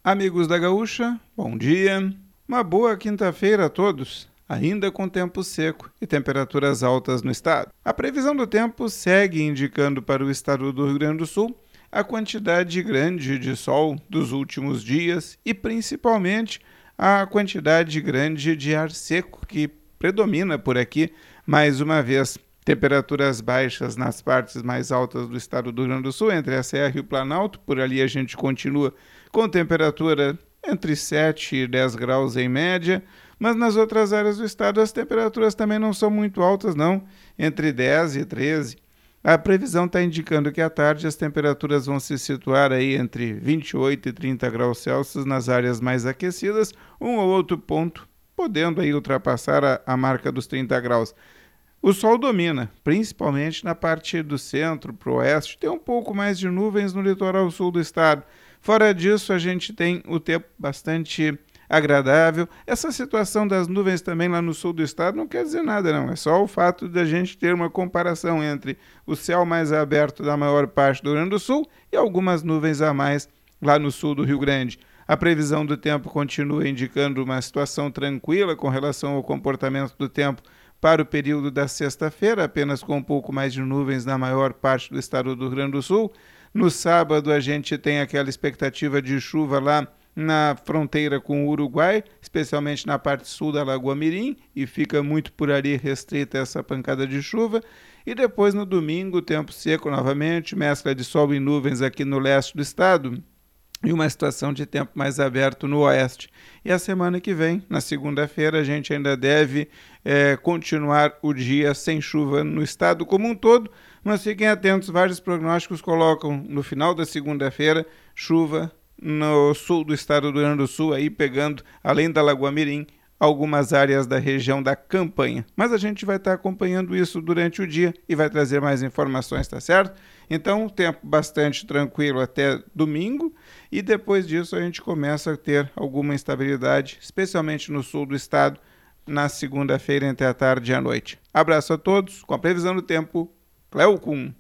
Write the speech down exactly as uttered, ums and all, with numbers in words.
Amigos da Gaúcha, bom dia. Uma boa quinta-feira a todos, ainda com tempo seco e temperaturas altas no estado. A previsão do tempo segue indicando para o estado do Rio Grande do Sul a quantidade grande de sol dos últimos dias e principalmente a quantidade grande de ar seco que predomina por aqui mais uma vez. Temperaturas baixas nas partes mais altas do estado do Rio Grande do Sul, entre a Serra e o Planalto. Por ali a gente continua com temperatura entre sete e dez graus em média, mas nas outras áreas do estado as temperaturas também não são muito altas não, entre dez e treze. A previsão está indicando que à tarde as temperaturas vão se situar aí entre vinte e oito e trinta graus Celsius nas áreas mais aquecidas, um ou outro ponto podendo aí ultrapassar a, a marca dos trinta graus. O sol domina, principalmente na parte do centro para o oeste, tem um pouco mais de nuvens no litoral sul do estado. Fora disso, a gente tem o tempo bastante agradável. Essa situação das nuvens também lá no sul do estado não quer dizer nada, não. É só o fato de a gente ter uma comparação entre o céu mais aberto da maior parte do Rio Grande do Sul e algumas nuvens a mais lá no sul do Rio Grande. A previsão do tempo continua indicando uma situação tranquila com relação ao comportamento do tempo para o período da sexta-feira, apenas com um pouco mais de nuvens na maior parte do estado do Rio Grande do Sul. No sábado a gente tem aquela expectativa de chuva lá na fronteira com o Uruguai, especialmente na parte sul da Lagoa Mirim, e fica muito por ali restrita essa pancada de chuva. E depois no domingo, tempo seco novamente, mescla de sol e nuvens aqui no leste do estado, e uma situação de tempo mais aberto no oeste. E a semana que vem, na segunda-feira, a gente ainda deve é, continuar o dia sem chuva no estado como um todo, mas fiquem atentos, vários prognósticos colocam no final da segunda-feira chuva no sul do estado do Rio Grande do Sul, aí pegando, além da Lagoa Mirim, algumas áreas da região da Campanha. Mas a gente vai estar acompanhando isso durante o dia e vai trazer mais informações, tá certo? Então, tempo bastante tranquilo até domingo e depois disso a gente começa a ter alguma instabilidade, especialmente no sul do estado, na segunda-feira entre a tarde e a noite. Abraço a todos, com a previsão do tempo, Cleo Kuhn.